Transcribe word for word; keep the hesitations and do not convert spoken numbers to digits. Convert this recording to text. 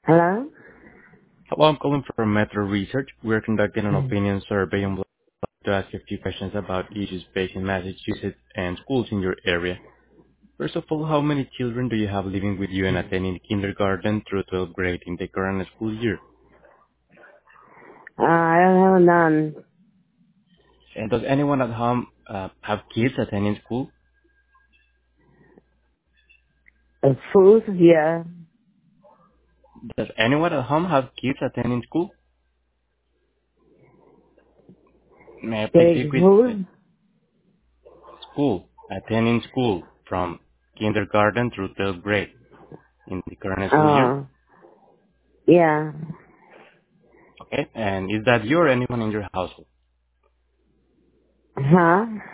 Hello? Hello, I'm calling from Metro Research. We're conducting an opinion survey and would like to ask you a few questions about issues facing Massachusetts and schools in your area. First of all, how many children do you have living with you and attending kindergarten through twelfth grade in the current school year? Uh, I don't have none. And does anyone at home uh, have kids attending school? Uh, food? Yeah. Does anyone at home have kids attending school? May I please Getting speak with uh, food? school, attending school from kindergarten through twelfth grade in the current school year? Oh, yeah. Okay, and is that you or anyone in your household? Huh?